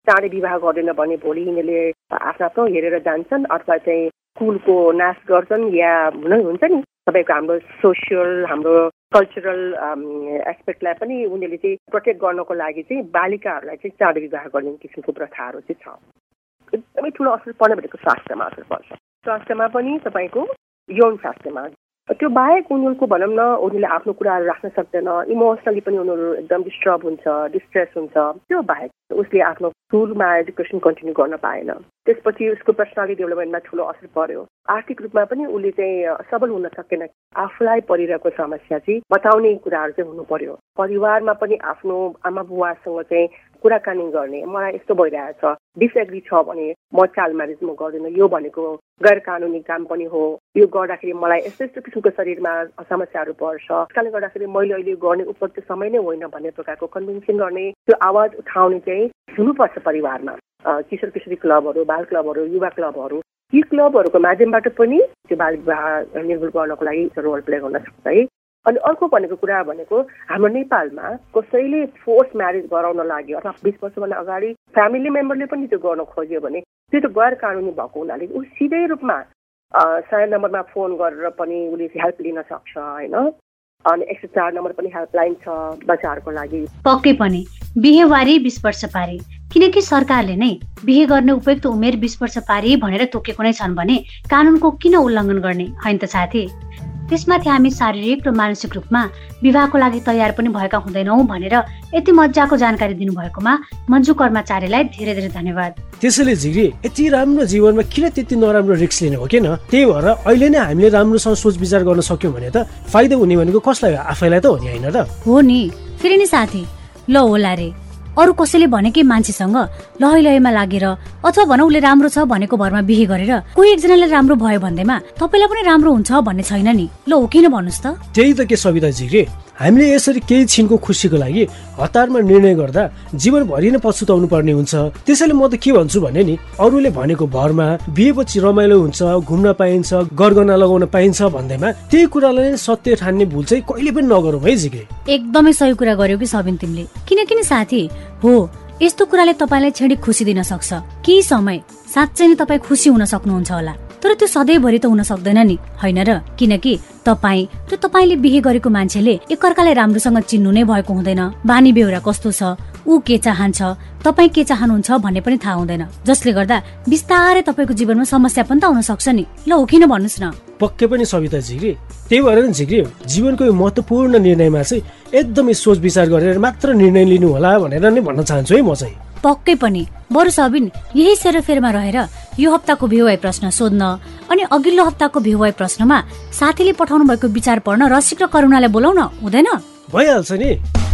चाँडै विवाह गर्दैन भने भोलि यिनीहरूले आफ्नो आफ्नो हेरेर जान्छन् अथवा चाहिँ कुलको नाश गर्छन् या हुनै हुन्छ नि तपाईँको हाम्रो सोसियल हाम्रो कल्चरल एस्पेक्टलाई पनि उनीहरूले चाहिँ प्रोटेक्ट गर्नको लागि चाहिँ बालिकाहरूलाई चाहिँ चाँडै विवाह गर्ने किसिमको प्रथाहरू चाहिँ छ। एकदमै ठुलो असर पर्ने भनेको स्वास्थ्यमा असर पर्छ, स्वास्थ्यमा पनि तपाईँको यौन स्वास्थ्यमा। त्यो बाहेक उनीहरूको भनौँ न उनीहरूले आफ्नो कुराहरू राख्न सक्दैन, इमोसनली पनि उनीहरू एकदम डिस्टर्ब हुन्छ, डिस्ट्रेस हुन्छ। त्यो बाहेक उसले आफ्नो स्कुलमा एजुकेसन कन्टिन्यू गर्न पाएन, त्यसपछि उसको पर्सनालिटी डेभलपमेन्टमा ठुलो असर पर्यो। आर्थिक रूपमा पनि उसले चाहिँ सबल हुन सकेन। आफूलाई परिरहेको समस्या चाहिँ बताउने कुराहरू चाहिँ हुनु पर्यो। परिवारमा पनि आफ्नो आमा बुवासँग चाहिँ कुराकानी गर्ने, मलाई यस्तो भइरहेछ, डिसएग्री छ भने म चाइल्ड म्यारेज म गर्दिनँ, यो भनेको गैर कानुनी काम पनि हो, यो गर्दाखेरि मलाई यस्तो यस्तो किसिमको शरीरमा समस्याहरू पर्छ, त्यसले गर्दाखेरि मैले अहिले गर्ने उपयुक्त समय नै होइन भन्ने प्रकारको कन्भिन्सिङ गर्ने, त्यो आवाज उठाउने चाहिँ हुनुपर्छ परिवारमा। किशोर किशोरी क्लबहरू, बाल क्लबहरू, युवा क्लबहरू, यी क्लबहरूको माध्यमबाट पनि त्यो बाल विवाह निर्मूल गर्नको लागि रोल प्ले गर्न सक्छ है। अनि अर्को भनेको कुरा भनेको हाम्रो नेपालमा कसैले फोर्स म्यारेज गराउन लाग्यो अथवा बिस वर्षभन्दा अगाडि फ्यामिली मेम्बरले पनि त्यो गर्न खोज्यो भने त्यो त गैर कानुनी भएको हुनाले ऊ सिधै रूपमा सानो नम्बरमा फोन गरेर पनि उसले हेल्प लिन सक्छ होइन। अनि एक सय चार नम्बर पनि हेल्पलाइन छ बच्चाहरूको लागि। पक्कै पनि बिहेवारी बिस वर्ष पारी, किनकि सरकारले नै बिहे गर्ने उपयुक्त उमेर बिस वर्ष पारी भनेर तोकेको नै छन् भने कानुनको किन उल्लङ्घन गर्ने होइन त साथी। त्यसमाथि हामी शारीरिक र मानसिक रूपमा विवाहको लागि तयार पनि भएका हुँदैनौँ भनेर यति मजाको जानकारी दिनुभएकोमा मन्जु कर्मचारीलाई धेरै धेरै धन्यवाद। त्यसैले झिग्री यति राम्रो जीवनमा किन त्यति नराम्रो रिस्क लिने हो किन? त्यही भएर अहिले नै हामीले राम्रोसँग सोच विचार गर्न सक्यौँ भने त फाइदा हुने भनेको कसलाई? आफैलाई त हो नि होइन र? हो नि। फेरि नि साथी ल होला रे, अरू कसैले भनेकै मान्छेसँग लहै लहैमा लागेर अथवा भनौँ उसले राम्रो छ भनेको भरमा बिहे गरेर कोही एकजनाले राम्रो भयो भन्दैमा तपाईँलाई पनि राम्रो हुन्छ भन्ने छैन नि। ल हो किन भन्नुहोस् त? त्यही त के सविता झिग्री, हामीले यसरी केही छिनको खुसीको लागि हतारमा निर्णय गर्दा जीवनभरि नै पछुताउनु पर्ने हुन्छ। त्यसैले म त के भन्छु भने नि, अरूले भनेको भरमा बिहेपछि रमाइलो हुन्छ, घुम्न पाइन्छ, गरगहना लगाउन पाइन्छ भन्दैमा त्यही कुरालाई नै सत्य ठान्ने भुल चाहिँ कहिले पनि नगरौँ है झिग्री। एकदमै सही कुरा गर्यौ कि सबिन तिमीले। किनकि नि साथी हो, यस्तो कुराले तपाईँलाई छेडी खुसी दिन सक्छ। केही समय साँच्चै नै तपाईँ खुसी हुन सक्नुहुन्छ होला, तर त्यो सधैँभरि त हुन सक्दैन नि होइन र? किनकि तपाईँ र तपाईँले बिहे गरेको मान्छेले एकअर्कालाई राम्रोसँग चिन्नु नै भएको हुँदैन। बानी बेहोरा कस्तो छ, ऊ के चाहन्छ, तपाईँ के चाहनुहुन्छ भन्ने पनि थाहा हुँदैन, जसले गर्दा बिस्तारै तपाईँको जीवनमा समस्या पनि त आउन सक्छ नि। ल हो किन भन्नुहोस् न? पक्कै पनि सविता झिग्री, त्यही भएर नि झिग्री जीवनको यो महत्त्वपूर्ण निर्णयमा चाहिँ एकदमै सोच विचार गरेर मात्र निर्णय लिनु होला भनेर नै भन्न चाहन्छु है म चाहिँ। पक्कै पनि। बरु सबिन यही सेरोफेरमा रहेर यो हप्ताको भिवाई प्रश्न सोध्न अनि अघिल्लो हप्ताको भिवाई प्रश्नमा साथीले पठाउनु भएको विचार पढ्न रसिक र करुणालाई बोलाउन हुँदैन? भइहाल्छ नि।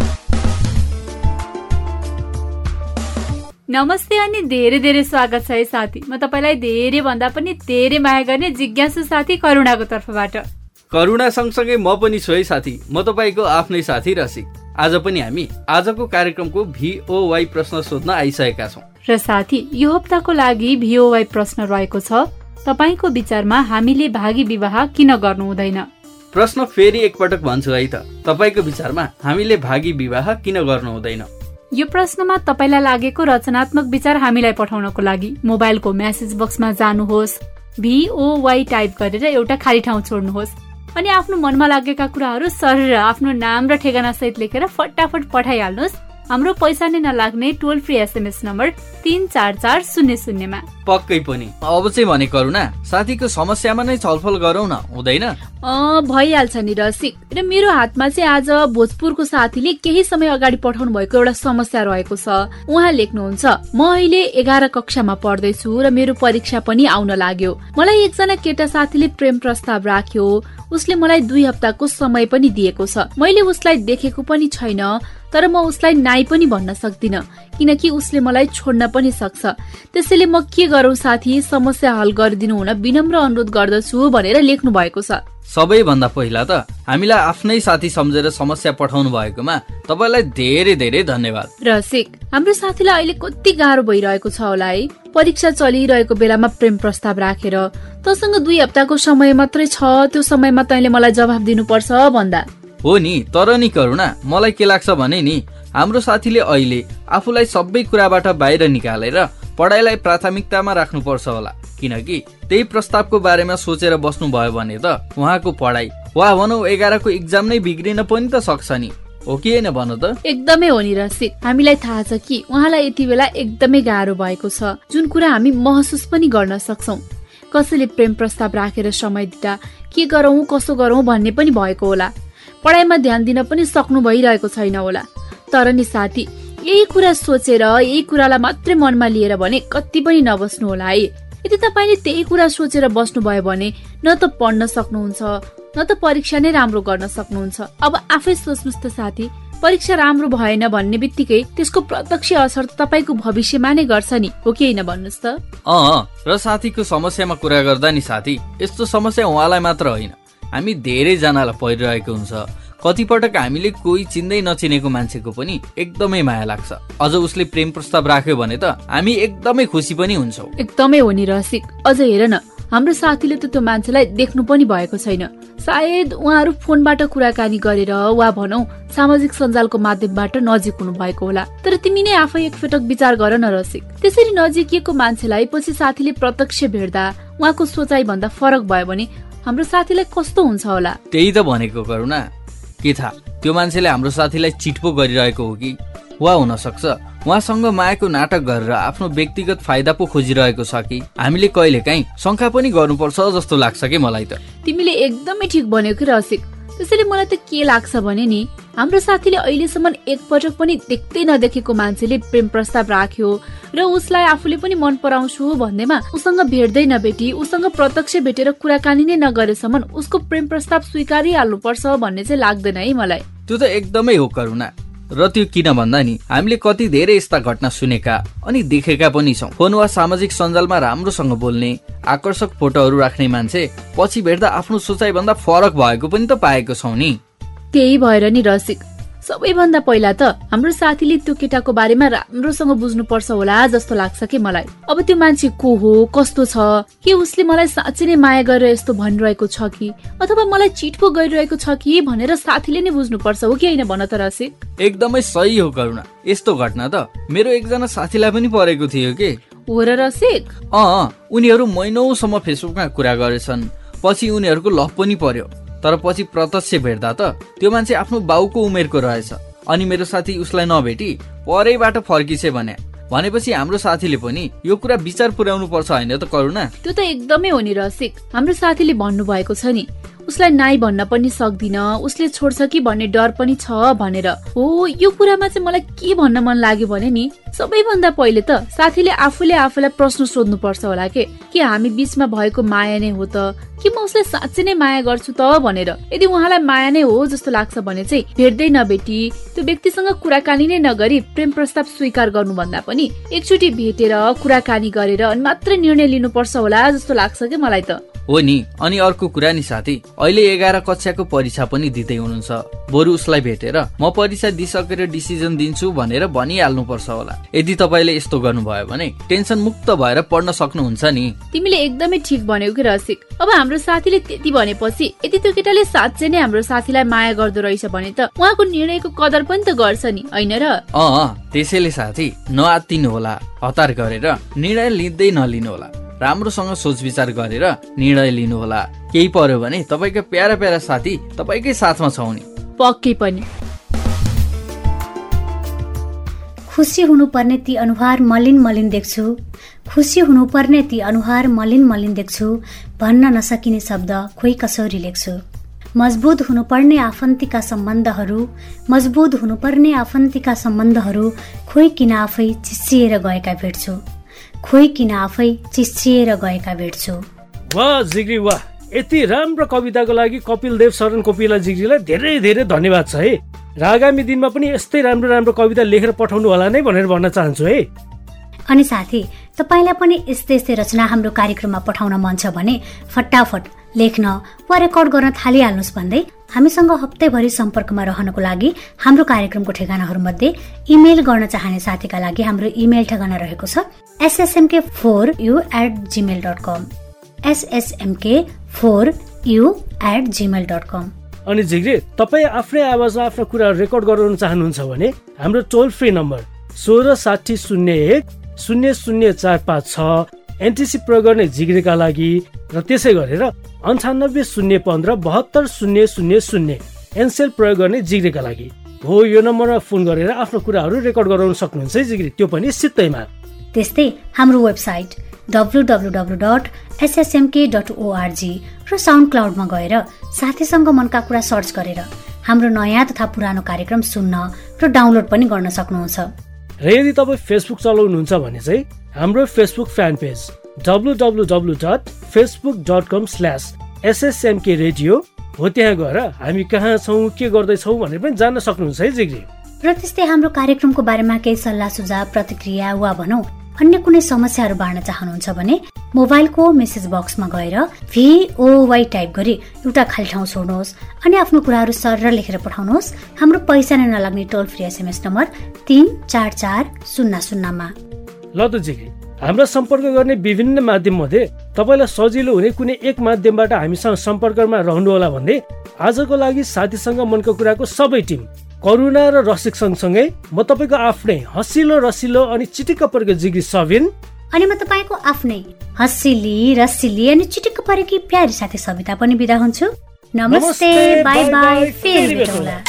नमस्ते अनि धेरै धेरै स्वागत छ है साथी। म तपाईँलाई धेरै भन्दा पनि धेरै माया गर्ने जिज्ञासु साथी करुणाको तर्फबाट। करुणा सँगसँगै म पनि छु है साथी, म तपाईँको आफ्नै साथी रसिक। आज पनि हामी आजको कार्यक्रमको भिओवाई प्रश्न सोध्न आइसकेका छौँ। र साथी यो हप्ताको लागि भिओवाई प्रश्न रहेको छ, तपाईँको विचारमा हामीले भागी विवाह किन गर्नु हुँदैन? प्रश्न फेरि एकपटक भन्छु है त, तपाईँको विचारमा हामीले भागी विवाह किन गर्नु हुँदैन? यो प्रश्नमा तपाईँलाई लागेको रचनात्मक विचार हामीलाई पठाउनको लागि मोबाइलको मेसेज बक्समा जानुहोस्, भिओवाई टाइप गरेर एउटा खाली ठाउँ छोड्नुहोस् अनि आफ्नो मनमा लागेका कुराहरू सर आफ्नो नाम र ठेगाना सहित लेखेर फटाफट पठाइहाल्नुहोस् हाम्रो पैसा नै नलाग्ने टोल फ्री एसएमएस नम्बर तीन चार चार शून्य शून्यमा। पक्कै पनि। अब चाहिँ भने करुणा साथीको समस्यामा नै छलफल गरौँ न, हुँदैन? अँ भइहाल्छ नि रसिक। र मेरो हातमा चाहिँ आज भोजपुरको साथीले केही समय अगाडि पठाउनु भएको एउटा समस्या रहेको छ। उहाँ लेख्नुहुन्छ, म अहिले एघार कक्षामा पढ्दैछु र मेरो परीक्षा पनि आउन लाग्यो। मलाई एकजना केटा साथीले प्रेम प्रस्ताव राख्यो। उसले मलाई दुई हप्ताको समय पनि दिएको छ। मैले उसलाई देखेको पनि छैन, तर म उसलाई नाइ पनि भन्न सक्दिन किनकि उसले मलाई छोड्न पनि सक्छ। त्यसैले म के गरौँ साथी, समस्या हल गरिदिनु हुन विनम्र अनुरोध गर्दछु भनेर लेख्नु भएको छ। सबैभन्दा पहिला त हामीलाई आफ्नै साथी सम्झेर समस्या पठाउनु भएकोमा तपाईँलाई धेरै धेरै धन्यवाद। रसिक, हाम्रो साथीलाई अहिले कति गाह्रो भइरहेको छ होला है। परीक्षा चलिरहेको बेलामा प्रेम प्रस्ताव राखेर तसँग दुई हप्ताको समय मात्रै छ, त्यो समयमा तैँले मलाई जवाफ दिनुपर्छ भन्दा हो नि। तर नि करुणा, मलाई के लाग्छ भने नि हाम्रो साथीले अहिले आफूलाई सबै कुराबाट बाहिर निकालेर पढाइलाई प्राथमिकतामा राख्नुपर्छ होला, किनकि त्यही प्रस्तावको बारेमा सोचेर बस्नुभयो भने त उहाँको पढाइ वा भनौँ एघारको इक्जाम नै बिग्रिन पनि त सक्छ नि, हो कि होइन भन त? एकदमै हो नि रसिक। हामीलाई थाहा छ कि उहाँलाई यति बेला एकदमै गाह्रो भएको छ, जुन कुरा हामी महसुस पनि गर्न सक्छौं। कसैले प्रेम प्रस्ताव राखेर समय दिँदा के गरौं कसो गरौं भन्ने पनि भएको होला, पढाइमा ध्यान दिन पनि सक्नु भइरहेको छैन होला। तर नि साथी, यही कुरा सोचेर यही कुरालाई मात्रै मनमा लिएर भने कति पनि नबस्नु होला है। यदि तपाईँले त्यही कुरा सोचेर बस्नुभयो भने न त पढ्न सक्नुहुन्छ न त परीक्षा नै राम्रो गर्न सक्नुहुन्छ। अब आफै सोच्नुहोस् त साथी, परीक्षा राम्रो भएन भन्ने बित्तिकै त्यसको प्रत्यक्ष असर तपाईँको भविष्यमा नै गर्छ नि, हो कि होइन भन्नुहोस् त? अँ, र साथीको समस्यामा कुरा गर्दा नि साथी, यस्तो समस्या उहाँलाई मात्र होइन, हामी धेरैजनालाई परिरहेको हुन्छ। कतिपटक हामीले कोही चिन्दै नचिनेको मान्छेको पनि एकदमै माया लाग्छ, अझ उसले प्रेम प्रस्ताव राख्यो भने त हामी एकदमै खुसी पनि हुन्छौँ। एकदमै हो नि रसिक। अझ हेर न, हाम्रो साथीले त त्यो मान्छेलाई देख्नु पनि भएको छैन, सायद उहाँहरू फोनबाट कुराकानी गरेर वा भनौं सामाजिक सञ्जालको माध्यमबाट नजिक हुनु भएको होला। तर तिमी नै आफै एकपटक विचार गर न रसिक, त्यसरी नजिकिएको मान्छेलाई पछि साथीले प्रत्यक्ष भेट्दा उहाँको सोचाइ भन्दा फरक भयो भने हाम्रो साथीलाई कस्तो हुन्छ होला? त्यही त भनेको करुणा, के थाहा त्यो मान्छेले हाम्रो साथीलाई चिट पो गरिरहेको हो कि, वा हुन सक्छ उहाँसँग मायाको नाटक गरेर आफ्नो व्यक्तिगत फाइदा पो खोजिरहेको छ कि। हामीले कहिलेकाहीँ शंका पनि गर्नुपर्छ जस्तो लाग्छ कि मलाई त। तिमीले एकदमै ठिक भनेको रसिक। त्यसैले मलाई त के लाग्छ भने नि, हाम्रो साथीले अहिलेसम्म एकपटक पनि देख्दै नदेखेको मान्छेले प्रेम प्रस्ताव राख्यो र उसलाई आफूले पनि मन पराउँछु भन्दैमा उसँग भेट्दै नभेटी उसँग प्रत्यक्ष भेटेर कुराकानी नै नगरेसम्म उसको प्रेम प्रस्ताव स्वीकारिहाल्नुपर्छ भन्ने चाहिँ लाग्दैन है मलाई। त्यो त एकदमै हो करुणा। र त्यो किन भन्दा नि, हामीले कति धेरै यस्ता घटना सुनेका अनि देखेका पनि छौं। फोन वा सामाजिक सञ्जालमा राम्रोसँग बोल्ने, आकर्षक फोटोहरू राख्ने मान्छे पछि भेट्दा आफ्नो सोचाइ भन्दा फरक भएको पनि त पाएको छौं नि। त्यही भएर नि रसिक, सबैभन्दा पहिला त हाम्रो साथीले त्यो केटाको बारेमा राम्रोसँग बुझ्नु पर्छ होला जस्तो लाग्छ कि मलाई। अब त्यो मान्छे को हो, कस्तो छ, के उसले मलाई साँच्चै नै माया गरेर यस्तो भनिरहेको छ कि अथवा मलाई चिट पो गरिरहेको छ कि भनेर साथीले नै बुझ्नु पर्छ, हो कि होइन भन त रसिक? एकदमै सही हो करुणा। यस्तो घटना त मेरो एकजना साथीलाई पनि परेको थियो के। हो र रसिक? अँ, उनीहरू महिनौसम्म फेसबुकमा कुरा गरेछन्, पछि उनीहरूको लभ पनि पर्यो। तर पछि प्रत्यक्ष भेट्दा त त्यो मान्छे आफ्नो बाउको उमेरको रहेछ, अनि मेरो साथी उसलाई नभेटी परैबाट फर्किछे भने भनेपछि हाम्रो साथीले पनि यो कुरा विचार पुर्याउनु पर्छ होइन त करुणा? त्यो त एकदमै हो नि रसिक। हाम्रो साथीले भन्नु भएको छ नि, उसलाई नाइ भन्न पनि सक्दिन, उसले छोड्छ कि भन्ने डर पनि छ भनेर। हो, यो कुरामा चाहिँ मलाई के भन्न मन लाग्यो भने नि, सबैभन्दा पहिले त साथीले आफूले आफूलाई प्रश्न सोध्नु पर्छ होला के कि हामी बीचमा भएको माया नै हो त, कि म उसलाई साँच्चै नै माया गर्छु त भनेर। यदि उहाँलाई माया नै हो जस्तो लाग्छ भने चाहिँ भेट्दै नभेटी त्यो व्यक्तिसँग कुराकानी नै नगरी प्रेम प्रस्ताव स्वीकार गर्नु भन्दा पनि एकचोटि भेटेर कुराकानी गरेर अनि मात्र निर्णय लिनुपर्छ होला जस्तो लाग्छ कि मलाई त। हो नि। अनि अर्को कुरा नि साथी, अहिले एघार कक्षाको परीक्षा पनि दिँदै हुनुहुन्छ, बरु उसलाई भेटेर म परीक्षा दिइसकेर डिसिजन दिन्छु भनेर भनिहाल्नु पर्छ होला। यदि तपाईँले यस्तो गर्नुभयो भने टेन्सन मुक्त भएर पढ्न सक्नुहुन्छ नि। तिमीले एकदमै ठिक भन्यौ कि रसिक। अब हाम्रो साथीले त्यति भनेपछि यदि त्यो केटाले साँच्चै नै हाम्रो साथीलाई माया गर्दो रहेछ भने त उहाँको निर्णयको कदर पनि त गर्छ नि, होइन र? अँ, त्यसैले साथी नआत्तिनु होला, हतार गरेर निर्णय लिँदै नलिनु होला, राम्रोसँग सोच विचार गरेर निर्णय लिनु होला। केही पर्यो भने तपाईका प्यारा प्यारा साथी तपाईकै साथमा छौ नि। पक्कै पनि। खुसी हुनुपर्ने ती अनुहार मलिन मलिन देख्छु, खुसी हुनुपर्ने ती अनुहार मलिन मलिन देख्छु, भन्न नसकिने शब्द खोइ कसरी लेख्छु। मजबुत हुनुपर्ने आफन्तीका सम्बन्धहरू, मजबुत हुनुपर्ने आफन्तीका सम्बन्धहरू खोइ किन आफै चिस्सिएर गएका भेट्छु, खोइ किन आफै चिस्सिएर गएका भेट्छु। वाह जिग्री वाह, यति राम्रो कविताको लागि कपिल देव शरण कोपिला जिग्रीलाई धेरै धेरै धन्यवाद छ है। र आगामी दिनमा पनि यस्तै राम्रो राम्रो कविता लेखेर पठाउनु होला नै भनेर भन्न चाहन्छु है। अनि साथी, तपाईलाई पनि यस्तै यस्तै रचना हाम्रो कार्यक्रममा पठाउन मन छ भने फटाफट लेख्न वा रेकर्ड गर्न थालिहाल्नुहोस् भन्दै हामीसँग हप्तैभरि सम्पर्कमा रहनको लागि हाम्रो कार्यक्रमको ठेगानाहरूमध्ये इमेल गर्न चाहने साथीका लागि हाम्रो इमेल ठेगाना रहेको छ SSMK four U at Gmail dot com, SSMK four U at Gmail dot com. अनि झिग्री तपाईँ आफ्नै आवाजमा आफ्नो कुरा रेकर्ड गराउन चाहनुहुन्छ भने हाम्रो टोल फ्री नम्बर सोह्र साठी शून्य एक शून्य शून्य चार पाँच छ एनटिसी प्रयोग गर्ने झिग्रीका लागि र त्यसै गरेर अन्ठानब्बे शून्य पन्ध्र बहत्तर शून्य शून्य शून्य एनसेल प्रयोग गर्ने जिग्रीका लागि हो। यो नम्बरमा फोन गरेर आफ्नो कुराहरू रेकर्ड गराउन सक्नुहुन्छ है जिग्री, त्यो पनि सित्तैमा। त्यस्तै हाम्रो website W W W dot SSMK dot ORG र साउन्ड क्लाउडमा गएर साथीसँग मनका कुरा सर्च गरेर हाम्रो नयाँ तथा पुरानो कार्यक्रम सुन्न र डाउनलोड पनि गर्न सक्नुहुन्छ। र यदि तपाईँ फेसबुक चलाउनुहुन्छ भने चाहिँ हाम्रो Facebook fan page W W W dot Facebook dot com slash SSMK radio हो, त्यहाँ गएर हामी कहाँ छौँ के गर्दैछौँ भनेर पनि जान्न सक्नुहुन्छ है जिग्री। र त्यस्तै हाम्रो कार्यक्रमको बारेमा केही सल्लाह सुझाव प्रतिक्रिया वा भनौँ अन्य कुनै समस्याहरू बाँड्न चाहनुहुन्छ भने मोबाइलको मेसेज बक्समा गएर भिओवाई टाइप गरी एउटा खाली ठाउँ छोड्नुहोस् अनि आफ्नो कुराहरू सरर लेखेर पठाउनुहोस् हाम्रो पैसा नै नलाग्ने टोल फ्री एसएमएस नम्बर तीन चार चार शून्य शून्यमा। ल त जिग्री, हाम्रा सम्पर्क गर्ने विभिन्न माध्यम मध्ये तपाईँलाई सजिलो हुने कुनै एक माध्यमबाट हामीसँग सम्पर्कमा रहनुहोला भन्दै आजको लागि साथीसँग मनको कुराको सबै टिम करुणा र रसिक सँगसँगै म तपाईँको आफ्नै हँसिलो रसिलो अनि चिटिक्क परेको जिग्री सबिन अनि म तपाईँको आफ्नै हँसिली रसिली अनि चिटिक्क परेकी प्यारी साथी सविता पनि बिदा हुन्छु। नमस्ते, बाई बाई, फेरि भेटौँला।